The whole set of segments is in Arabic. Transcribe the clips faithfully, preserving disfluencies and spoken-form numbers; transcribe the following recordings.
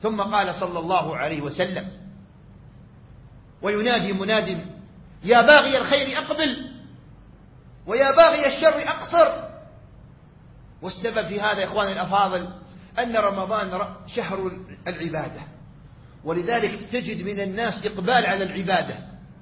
ثم قال صلى الله عليه وسلم: وينادي مناد: يا باغي الخير أقبل ويا باغي الشر أقصر. والسبب في هذا يا إخواني الأفاضل أن رمضان شهر العبادة، ولذلك تجد من الناس إقبال على العبادة.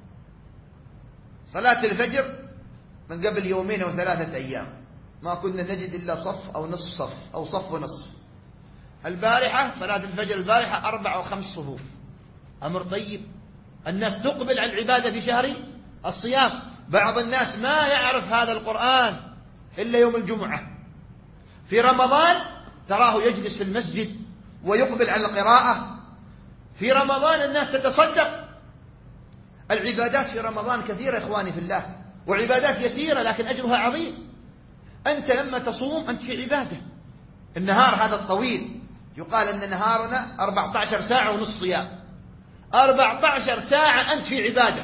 صلاة الفجر من قبل يومين أو ثلاثة أيام ما كنا نجد إلا صف أو نصف صف أو صف ونصف. البارحة صلاة الفجر البارحة أربع أو خمس صفوف. أمر طيب، الناس تقبل على العبادة في شهر الصيام. بعض الناس ما يعرف هذا القرآن إلا يوم الجمعة. في رمضان تراه يجلس في المسجد ويقبل على القراءة. في رمضان الناس تتصدق. العبادات في رمضان كثيرة يا إخواني في الله، وعبادات يسيرة لكن أجرها عظيم. أنت لما تصوم أنت في عبادة. النهار هذا الطويل يقال أن نهارنا أربعة عشر ساعة ونصف صيام. أربعة عشر ساعة أنت في عبادة.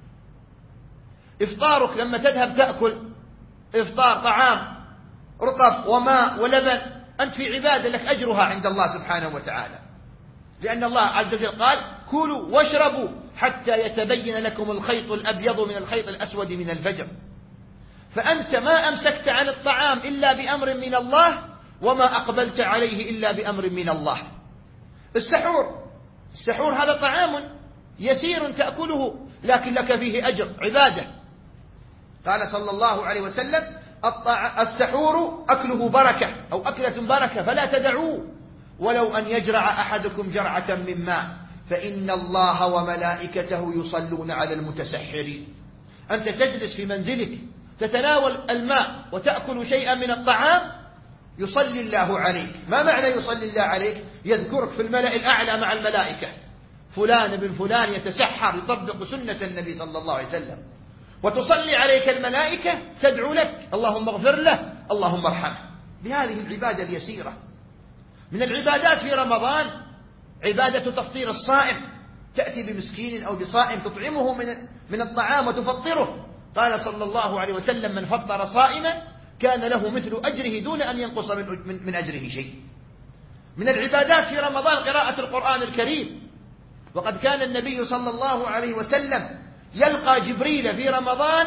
إفطارك لما تذهب تأكل إفطار طعام رطب وماء ولبن أنت في عبادة لك أجرها عند الله سبحانه وتعالى، لأن الله عز وجل قال: كلوا واشربوا حتى يتبين لكم الخيط الأبيض من الخيط الأسود من الفجر. فأنت ما أمسكت عن الطعام إلا بأمر من الله، وما أقبلت عليه إلا بأمر من الله. السحور السحور هذا طعام يسير تأكله لكن لك فيه أجر عبادة. قال صلى الله عليه وسلم: السحور أكله بركة أو أكلة بركة فلا تدعوه، ولو أن يجرع أحدكم جرعة من ماء فإن الله وملائكته يصلون على المتسحرين. أنت تجلس في منزلك تتناول الماء وتأكل شيئا من الطعام يصلي الله عليك. ما معنى يصلي الله عليك؟ يذكرك في الملأ الأعلى مع الملائكة. فلان بن فلان يتسحر يطبق سنة النبي صلى الله عليه وسلم، وتصلي عليك الملائكة تدعو لك: اللهم اغفر له، اللهم ارحمه. بهذه العبادة اليسيرة. من العبادات في رمضان عبادة تفطير الصائم. تأتي بمسكين أو بصائم تطعمه من من الطعام وتفطره. قال صلى الله عليه وسلم: من فطر صائما كان له مثل أجره دون أن ينقص من, من أجره شيء. من العبادات في رمضان قراءة القرآن الكريم. وقد كان النبي صلى الله عليه وسلم يلقى جبريل في رمضان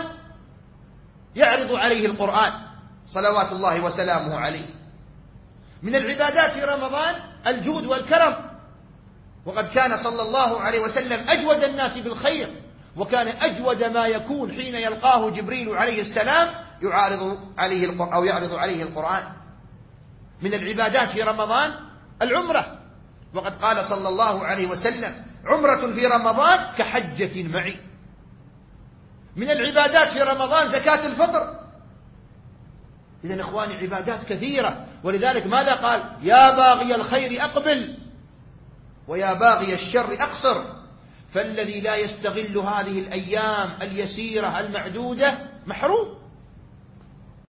يعرض عليه القرآن صلوات الله وسلامه عليه. من العبادات في رمضان الجود والكرم. وقد كان صلى الله عليه وسلم أجود الناس بالخير، وكان أجود ما يكون حين يلقاه جبريل عليه السلام يعارض عليه القرآن أو يعرض عليه القرآن. من العبادات في رمضان العمرة. وقد قال صلى الله عليه وسلم: عمرة في رمضان كحجة معي. من العبادات في رمضان زكاة الفطر. إذن إخواني عبادات كثيرة، ولذلك ماذا قال؟ يا باغي الخير أقبل ويا باغي الشر أقصر. فالذي لا يستغل هذه الأيام اليسيرة المعدودة محروم.